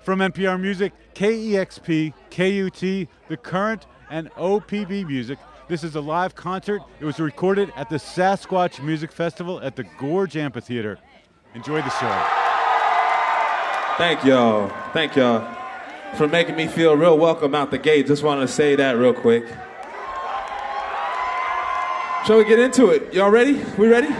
From NPR Music, KEXP, KUT, The Current, and OPB Music, this is a live concert. It was recorded at the Sasquatch Music Festival at the Gorge Amphitheater. Enjoy the show. Thank y'all. Thank y'all for making me feel real welcome out the gate. Just wanted to say that real quick. Shall we get into it? Y'all ready? We ready?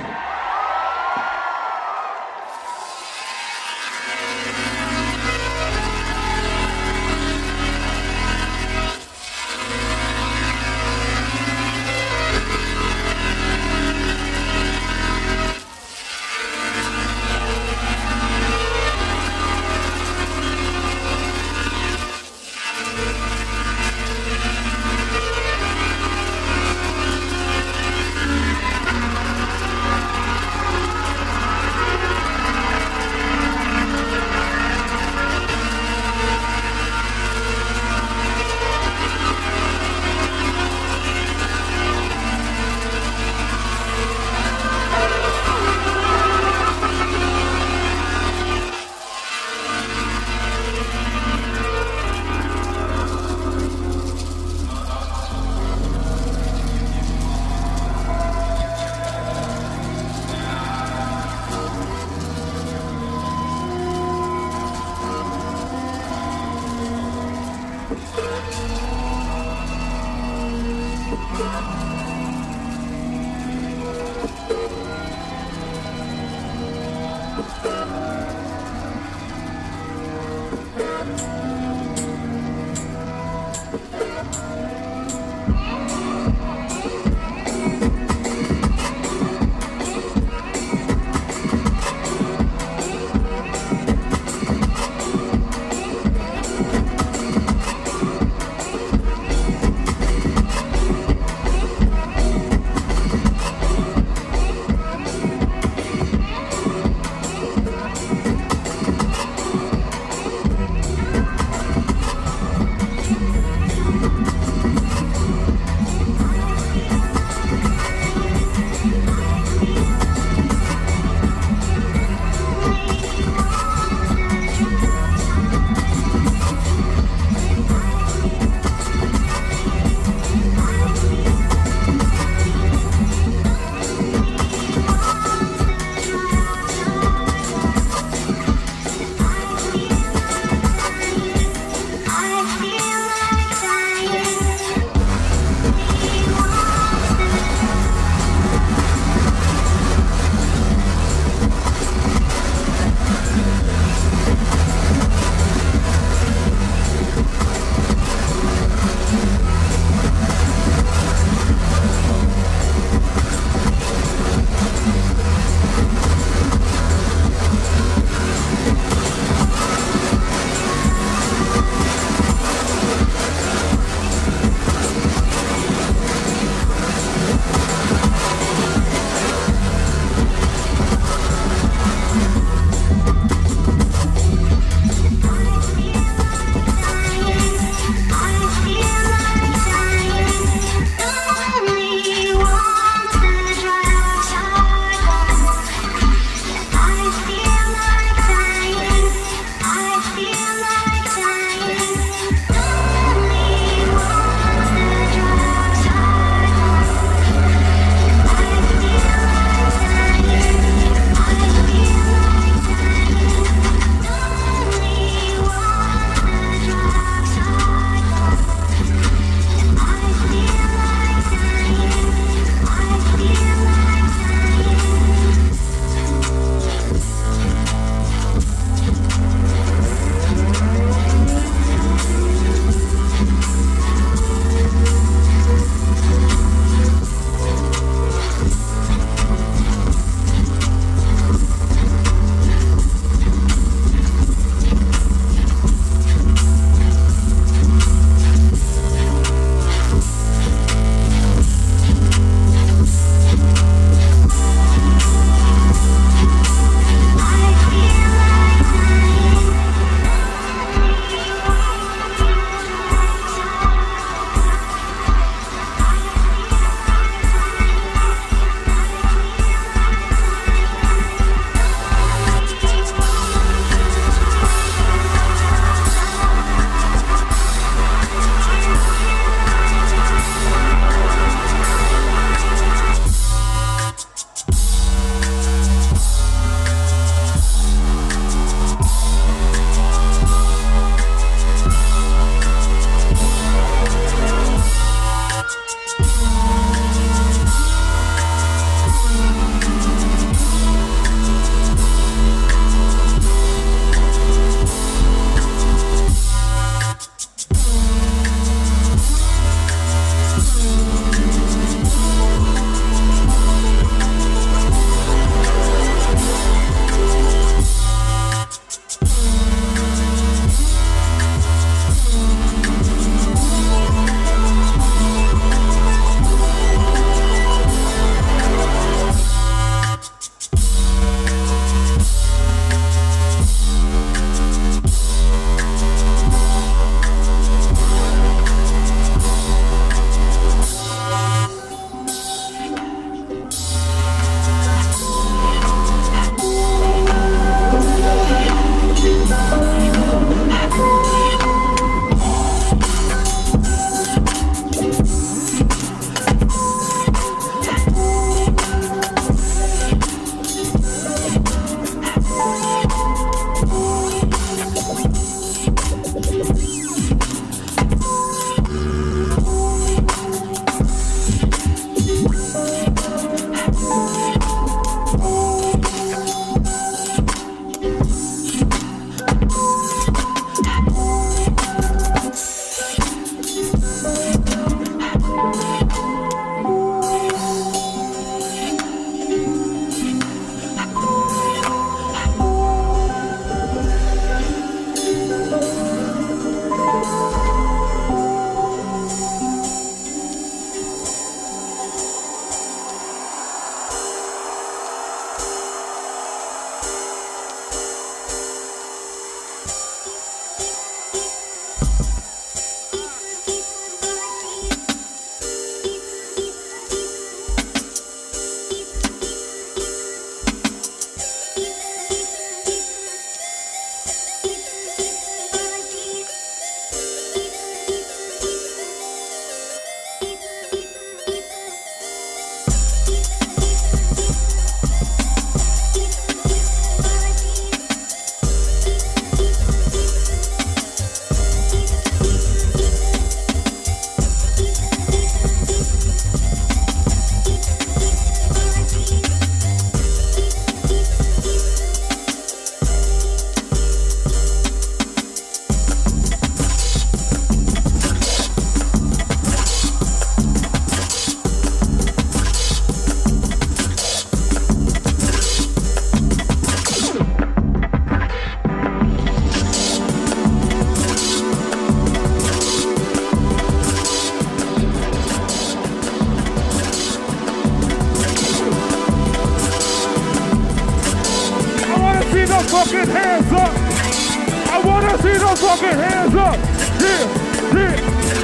I see those fucking hands up. Yeah,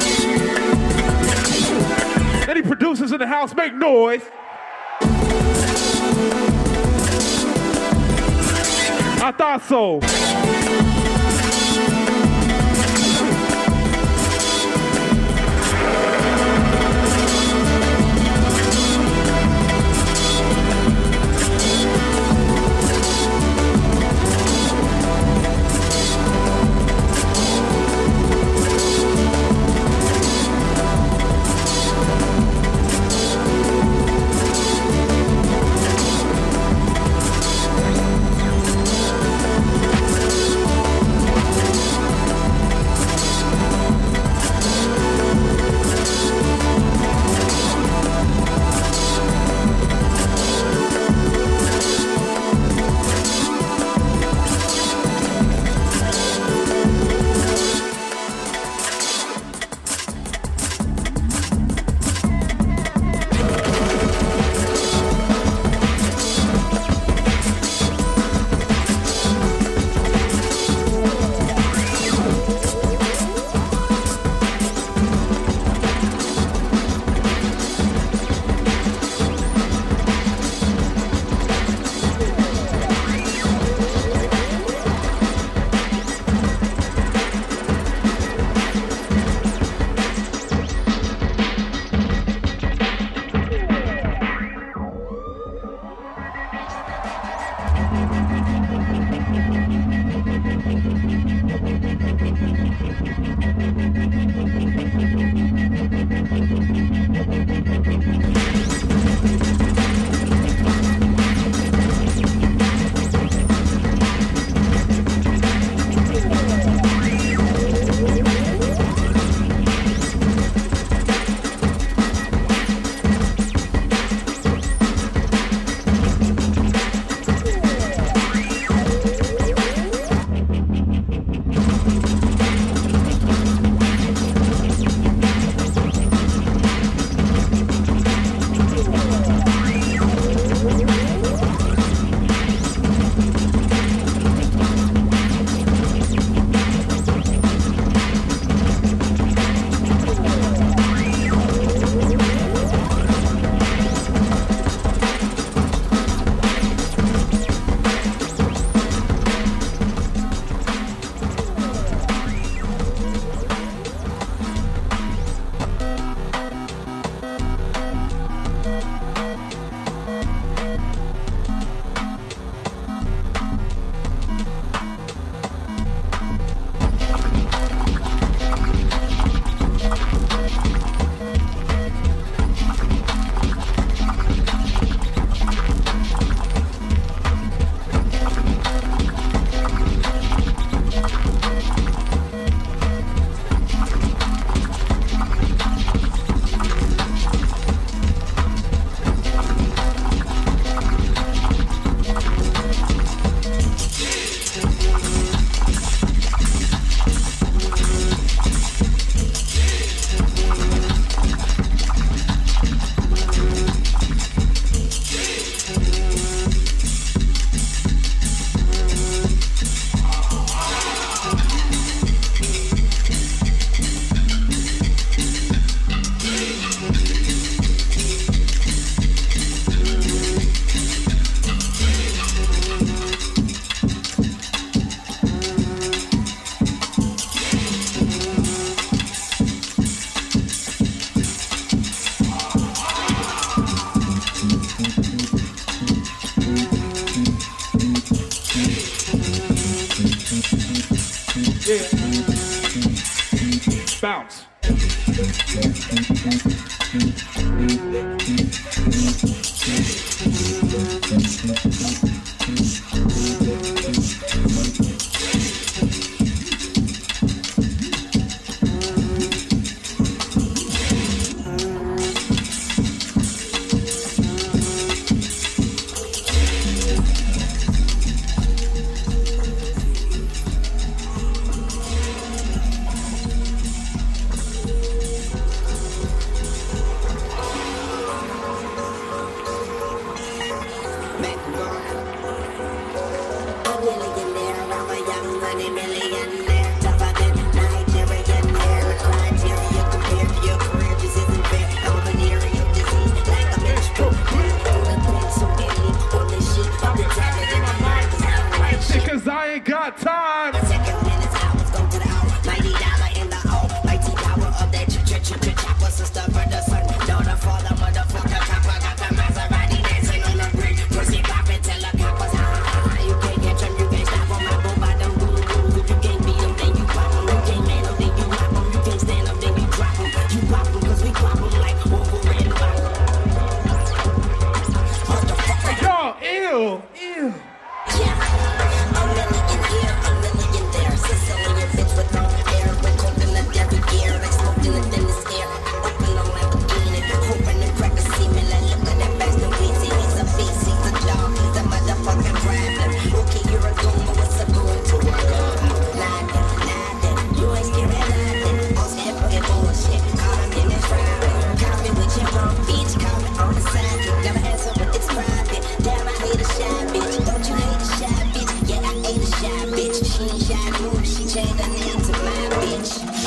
yeah. Any producers in the house, make noise. I thought so. Bounce.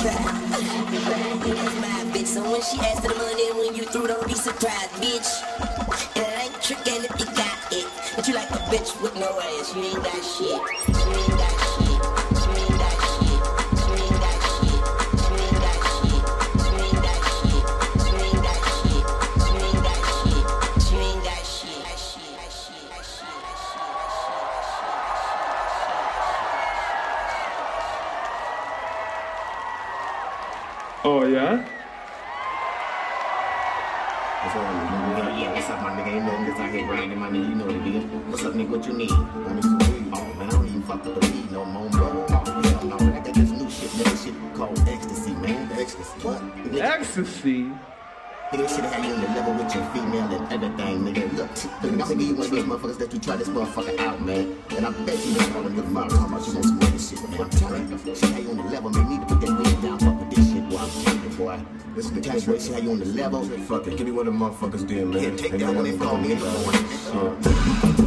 That's my bitch. So when she asked for the money, when you threw, don't be surprised, bitch. And I ain't tricking if you got it. But you like a bitch with no ass. You ain't got shit. You ain't got shit. You ain't got shit. You ain't got shit. You ain't got shit. You ain't got shit. You ain't got shit. You ain't got shit. You ain't got shit. Oh, yeah? What's up, my nigga? Ain't nothing just out here grinding, my nigga. You know what it is. What's up, nigga? What you need? I need some weed. Oh, man, I don't even fuck with the weed no more, bro. Oh, hell no. I got this new shit, nigga. Shit called ecstasy, man. Ecstasy. What? Nigga. Ecstasy? Nigga, shit had you on the level with your female and everything, nigga. Look, I'm gonna give you one of those motherfuckers that you try this motherfucker out, man. And I bet you don't want to give my talking about you want some other shit, man. I'm telling you, shit had you on the level, man. You need to put that weed down, fuck with this shit, boy. I'm telling you, boy. This is the cash boy, shit had you on the level. Fuck it, give me one of the motherfuckers then, man. Yeah, take that one and call me in the morning.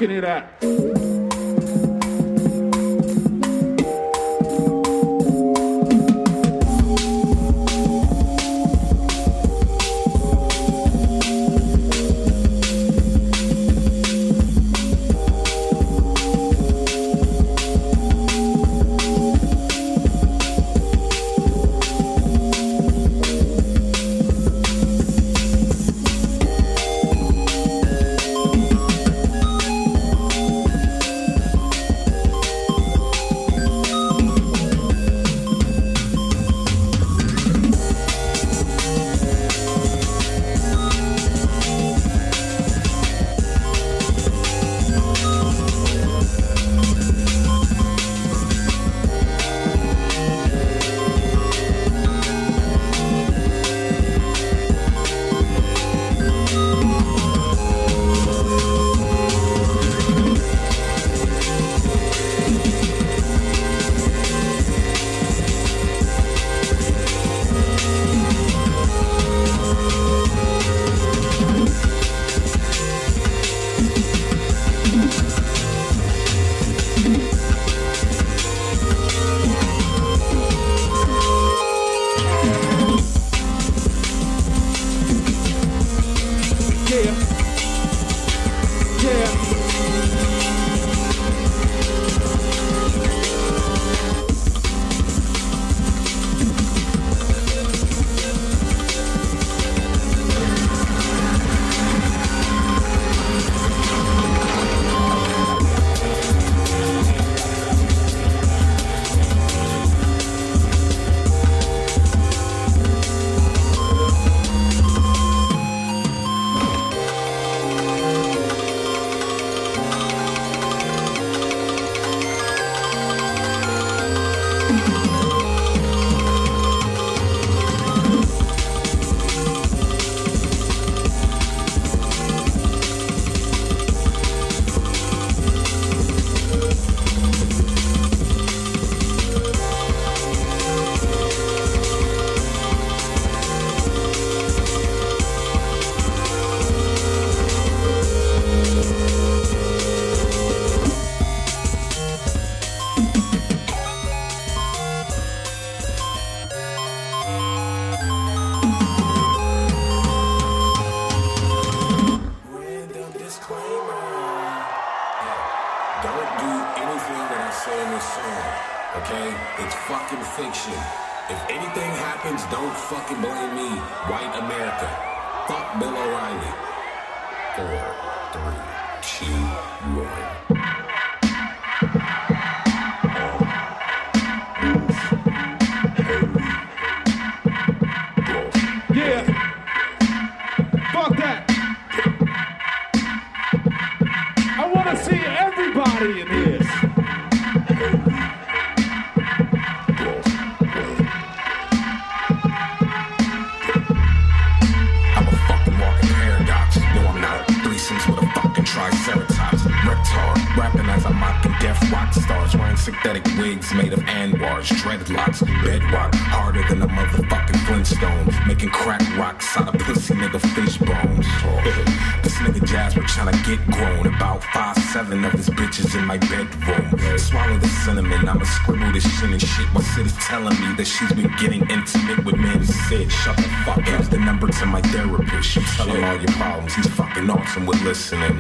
can hear that. Telling me that she's been getting intimate with men. He said, shut the fuck up. Here's the number to my therapist. You tell him all your problems. He's fucking awesome with listening.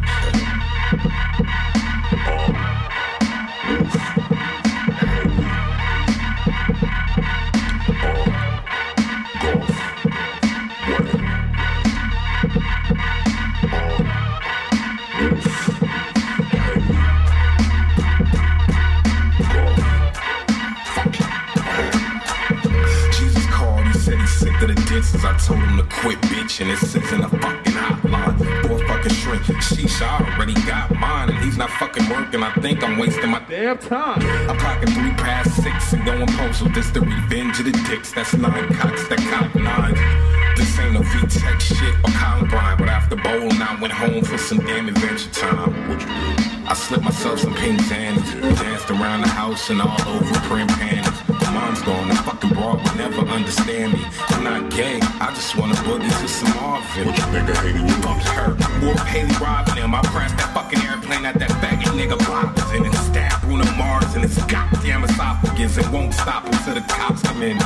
I told him to quit bitching. This isn't a fucking hotline. Poor fucking shrink. Sheesh, I already got mine, and he's not fucking working. I think I'm wasting my damn time. I'm clocking 3 past 6 and going postal. This the revenge of the dicks. That's 9 cocks that cock 9. This ain't no V-Tech shit or Columbine, but after bowling, I went home for some damn adventure time. What you do? I slipped myself some pink zannies, danced around the house and all over print panties. Mom's gone, the fucking broad would never understand me. I'm not gay, I just wanna boogie to some Marvin. What you nigga hating you? Fuck her, Wolf Haley robbing him. I crashed that fucking airplane at that faggot nigga Bobbers and then stabbed Bruno Mars in his goddamn esophagus. It won't stop until the cops come in.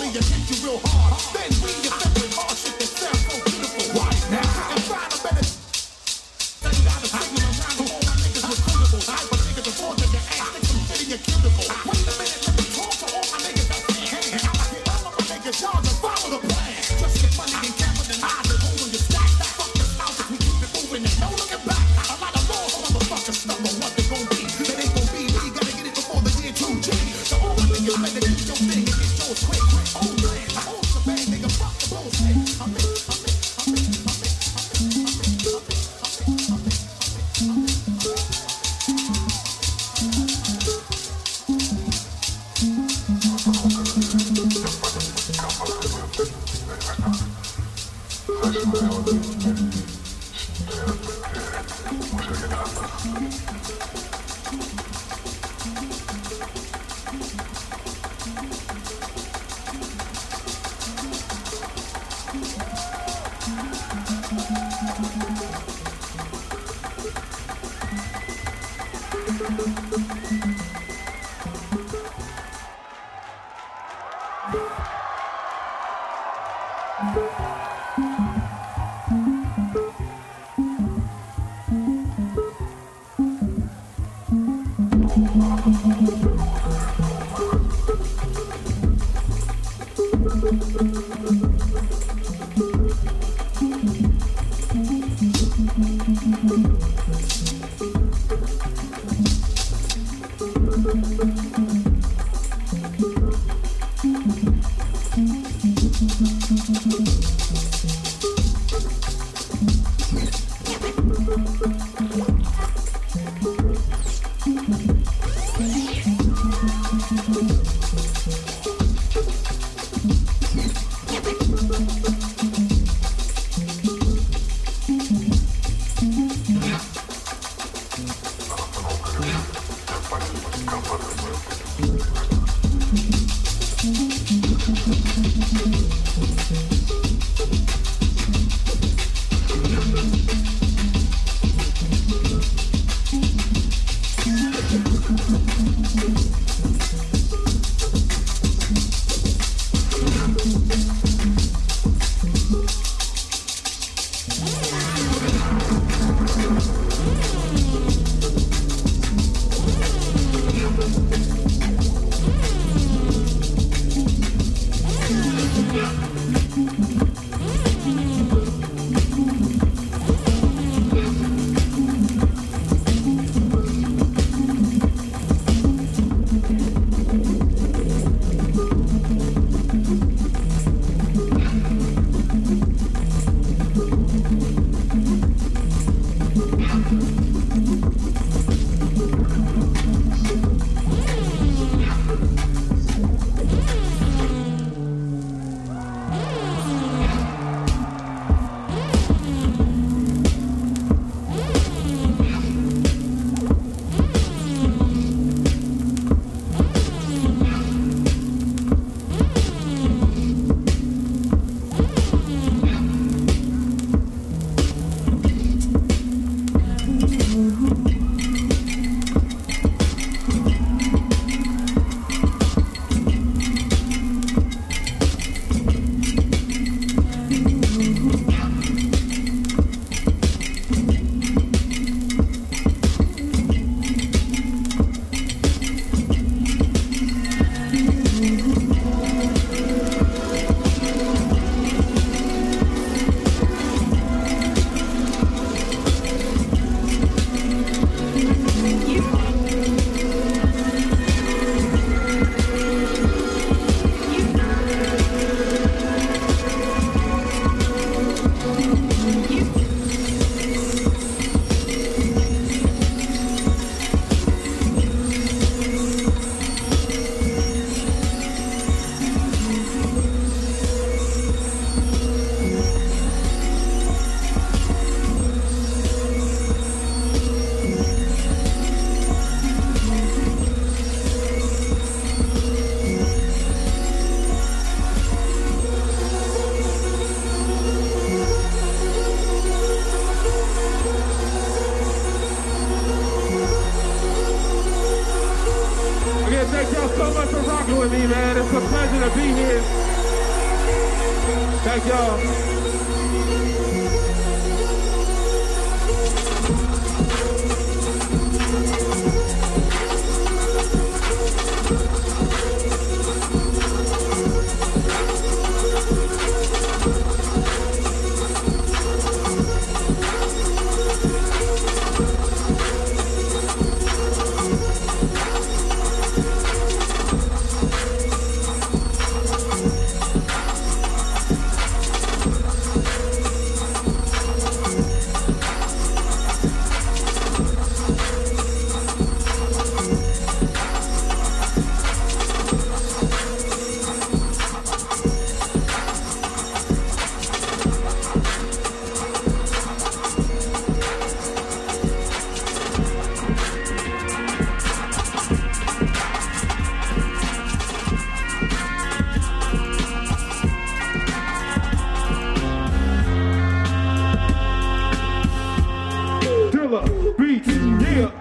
you hit you real hard. Then we get fed with hard shit that sounds so beautiful. Right now. And find a better. Tell you how to take me around to all my niggas with coolables. I but niggas afford to your ass, stick some shit in your cubicle. Wait a minute, let me talk to all my niggas that's in hand. I like it, all of my niggas, y'all just follow the plan. Just get money and capitalize and hold on your stack. Fuck this out if we keep it moving and no looking back. A lot of laws, motherfuckers stuck on what they gon' be. They ain't gon' be, we gotta get it before the year 2G. So all my niggas better do your thing and get yours quick. Oh man, I hold the bang, nigga, fuck the bullshit. Thank y'all so much for rocking with me, man. It's a pleasure to be here. Thank y'all. Beats, yeah.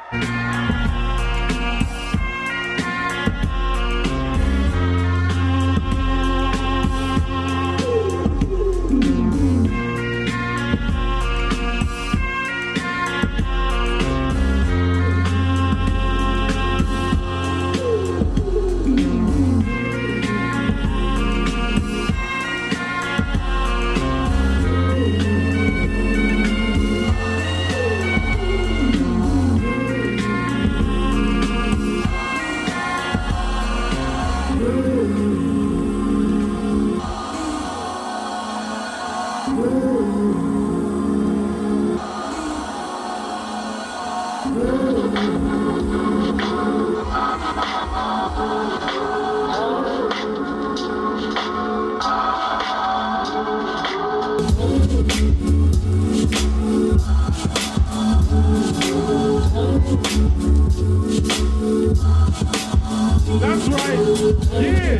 That's right, yeah.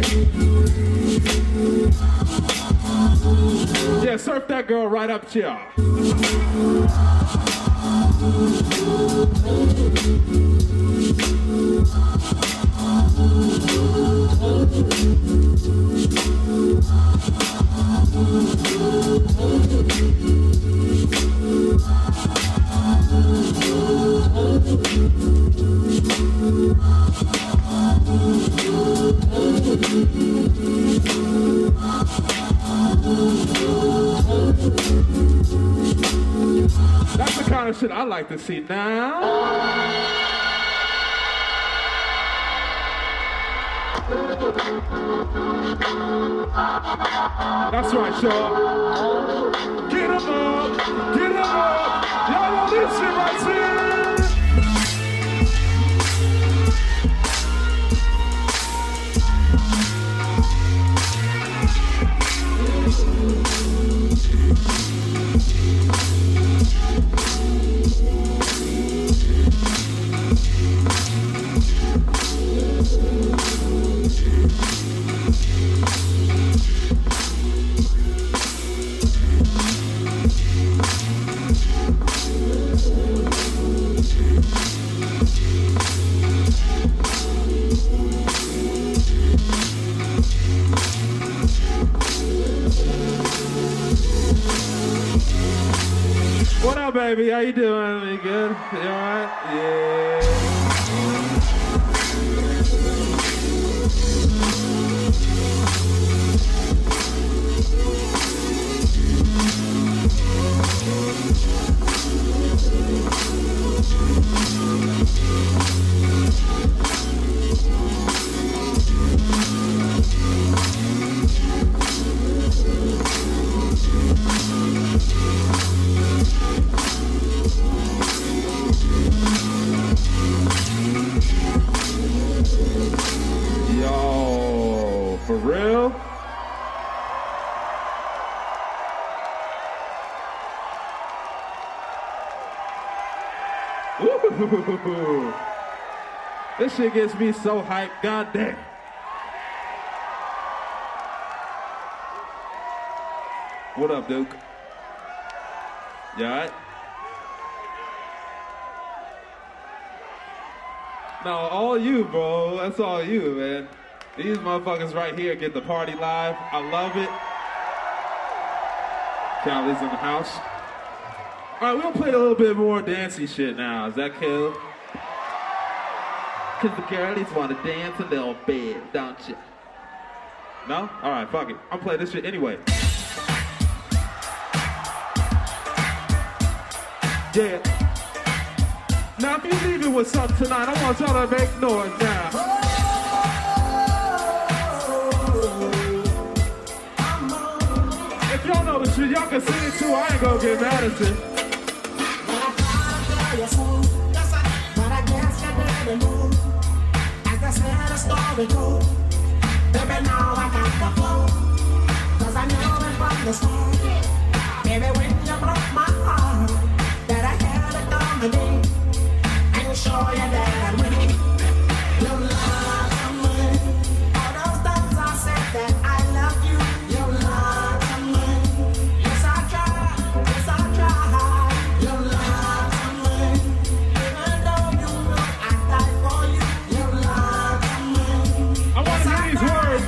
Yeah, surf that girl right up to y'all. That's the kind of shit I like to see now. That's right, y'all. Get 'em up, get 'em up. Y'all know this shit right here. What up, baby? How you doing? You good? You all right? Yeah. Yo, for real? Ooh. This shit gets me so hyped, goddamn. What up, Duke? You all right? No, all you, bro. That's all you, man. These motherfuckers right here get the party live. I love it. Cali's in the house. All right, we're gonna play a little bit more dancey shit now. Is that cool? Cause the girlies wanna dance a little bit, don't you? No? All right, fuck it. I'm playing this shit anyway. Yeah. Now, if you leave it with something tonight, I want y'all to make noise now. If y'all know the shit, y'all can sing it too. I ain't gonna get mad at you. Baby, now I got the flow, 'cause I knew it from the start. Baby, when you broke my heart, that I had it on the day, and you show you that I win. You love someone, all those times I said that I love you. You love someone, yes I try, you love someone, even though you know I die for you. You love someone. I want to hear these words.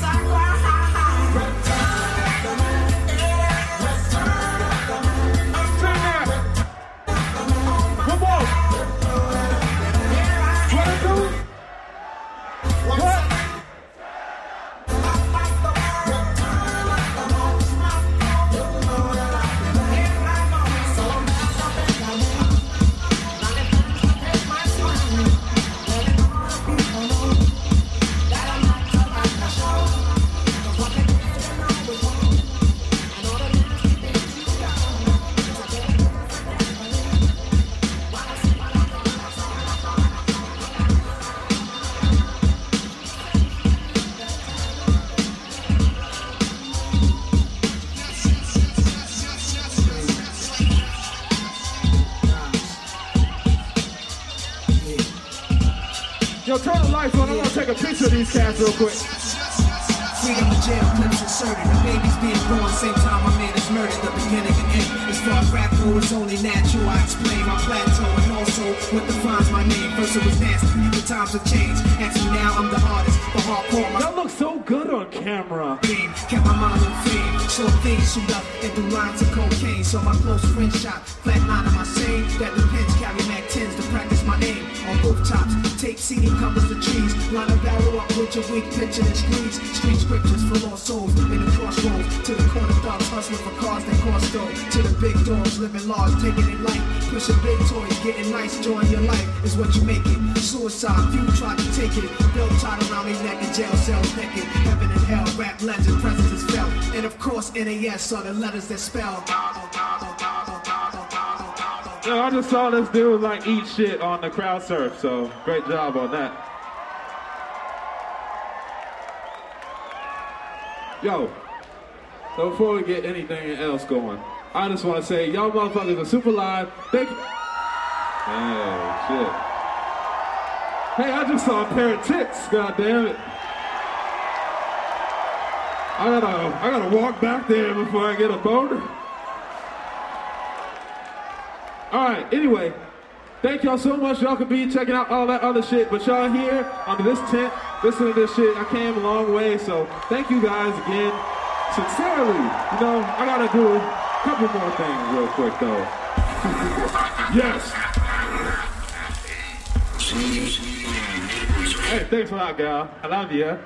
Yo, turn the lights on. I want to take a picture of these cats real quick. Freedom to jail, clips inserted. The baby's being born, same time my man is murdered. The beginning and end. As far as rap goes, it's only natural. I explain my plateau and also what defines my name. First it was nasty, the times have changed. Actually now I'm the artist, the hardcore. That looks so good on camera. Kept my mind on fame. So things shoot up and do lines of cocaine. So my close friend shot, flatline on my same. That depends, carry Mac 10s to practice my name. On rooftops, take CD covers the trees. Line a barrel up with your weak picture and screens. Street scriptures for lost souls in the crossroads. To the corner thugs hustling for cars that cost dough. To the big dogs living large, taking it light. Pushing big toys, getting nice, join your life is what you make it. Suicide, few try to take it. Belt tied around their neck in jail cells naked. Heaven and hell, rap legend, presence is felt. And of course, NAS are the letters that spell. Yo, I just saw this dude like eat shit on the crowd surf, so great job on that. Yo, so before we get anything else going, I just want to say y'all motherfuckers are super live. Thank you. Hey, shit. Hey, I just saw a pair of tits, god damn it. I gotta walk back there before I get a boner. Alright, anyway, thank y'all so much. Y'all could be checking out all that other shit, but y'all here under this tent, listening to this shit. I came a long way, so thank you guys again. Sincerely, you know, I gotta do a couple more things real quick though. Yes. Hey, thanks a lot, gal. I love you.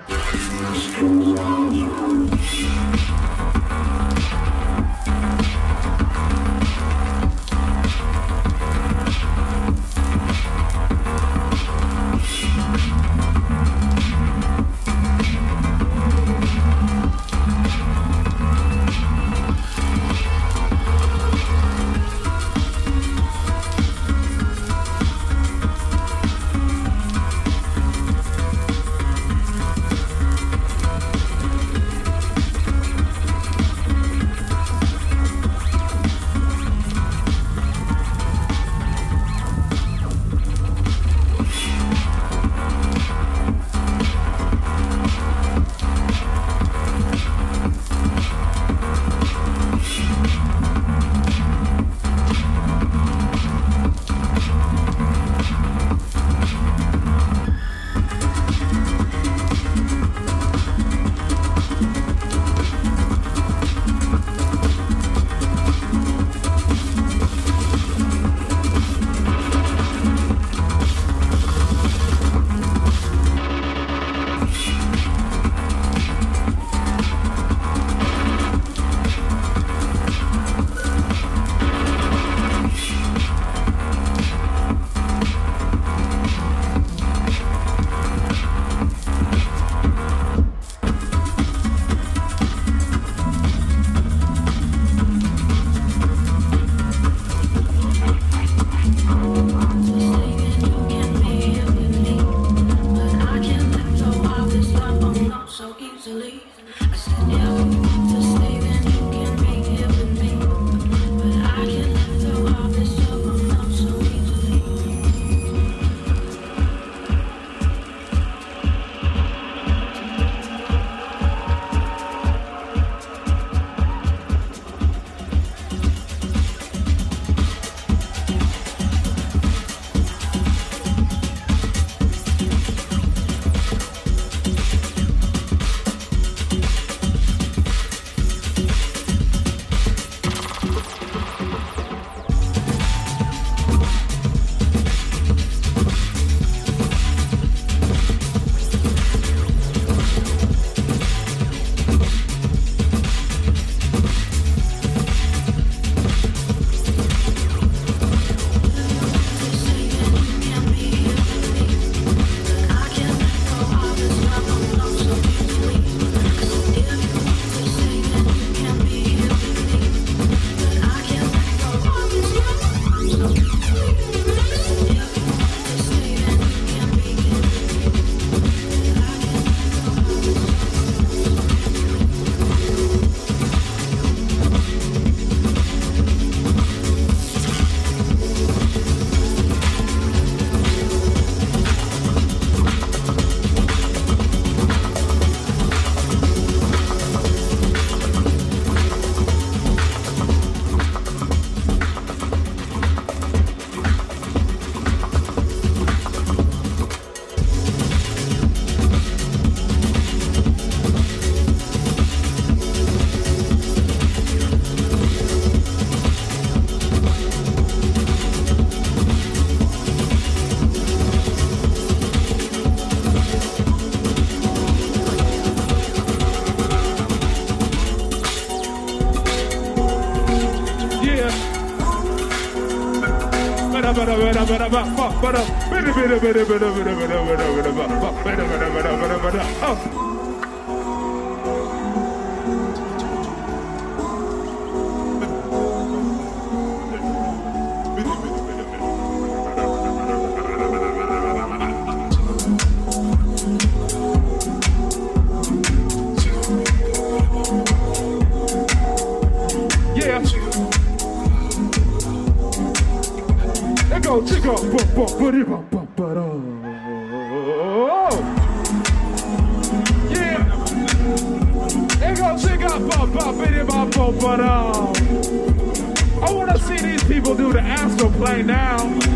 I want to see these people do the astral plane now.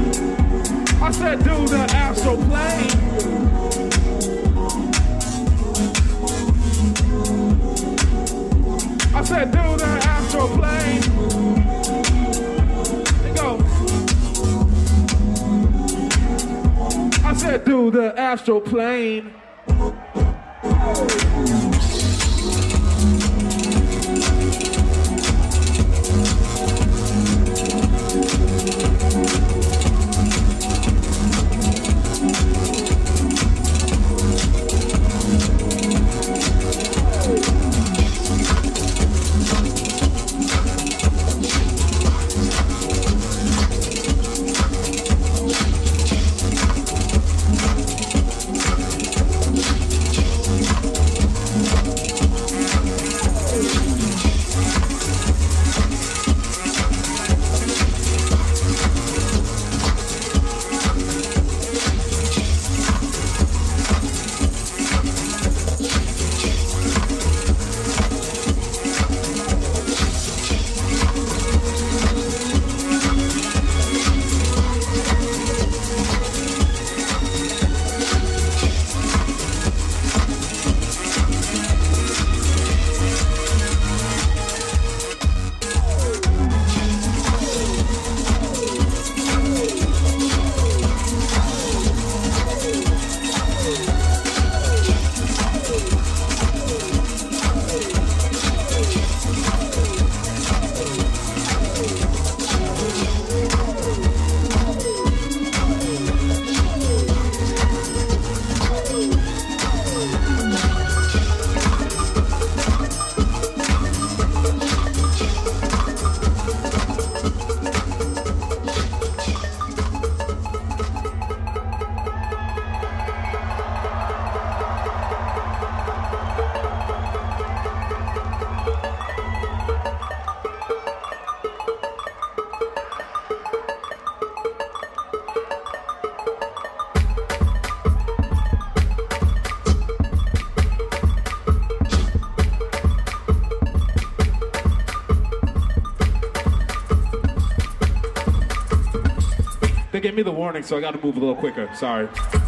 I said do the astral plane. I said do the astral plane. There go. I said do the astral plane. give me the warning, so I got to move a little quicker. Sorry.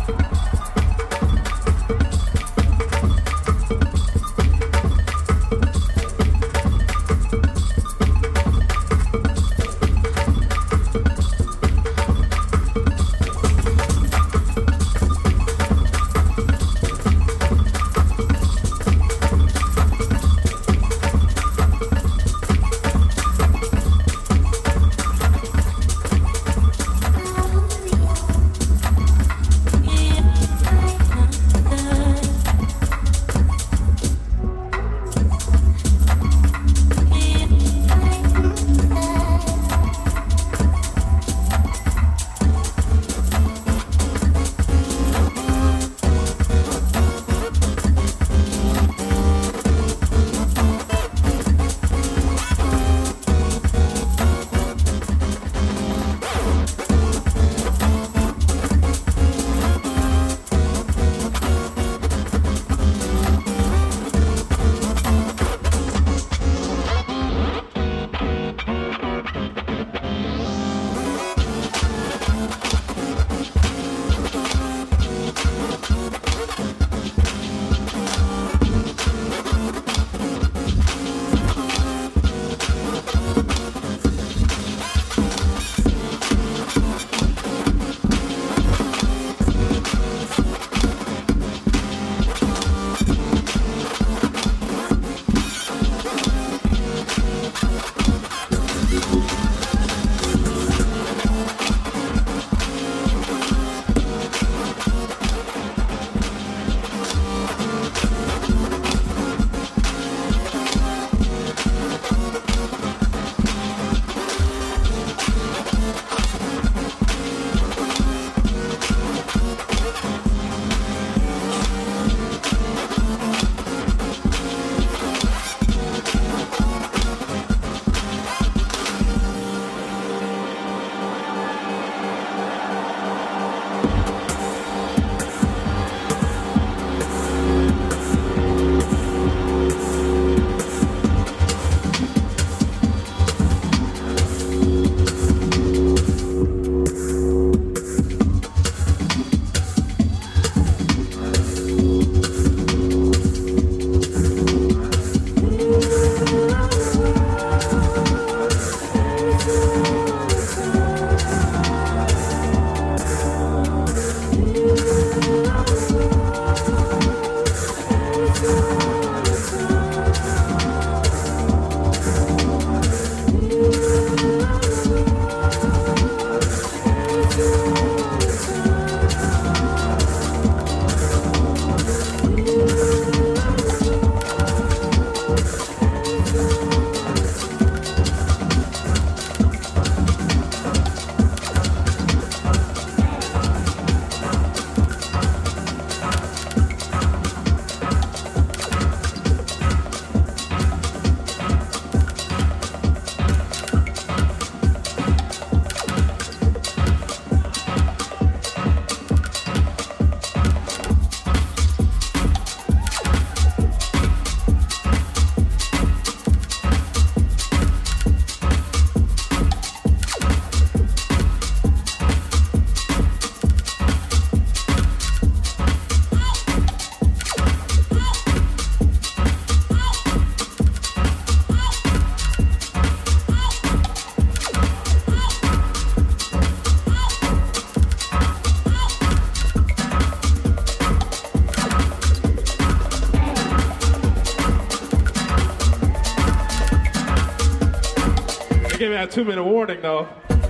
Give me that 2-minute warning, though.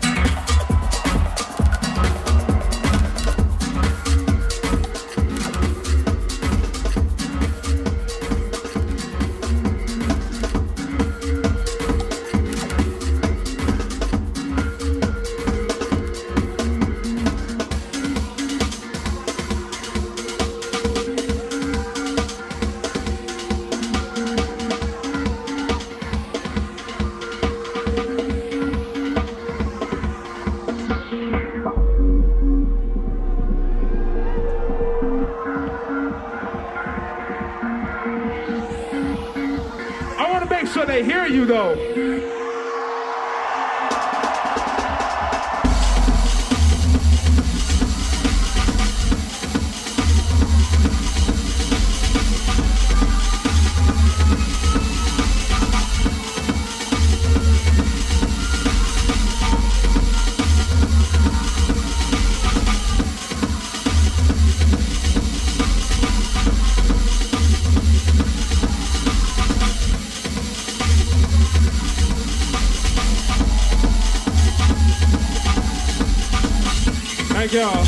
So they hear you though. Thank y'all.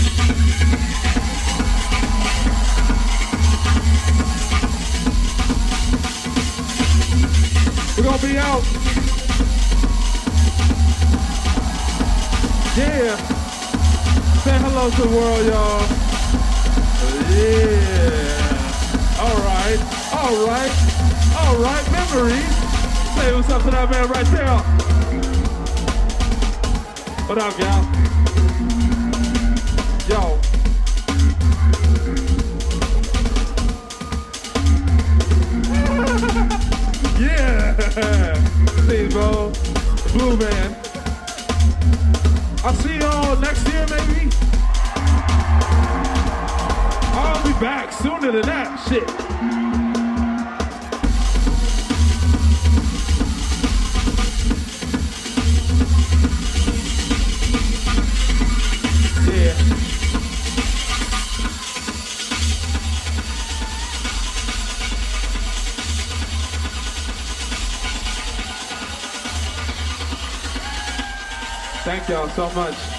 We're gonna be out. Yeah. Say hello to the world, y'all. Yeah. All right. Memories. Say what's up to that man right there. What up, y'all? Yo. Yeah. See, bro. Blue man. I'll see y'all next year, maybe. I'll be back sooner than that. Shit. Yeah. Thank y'all so much.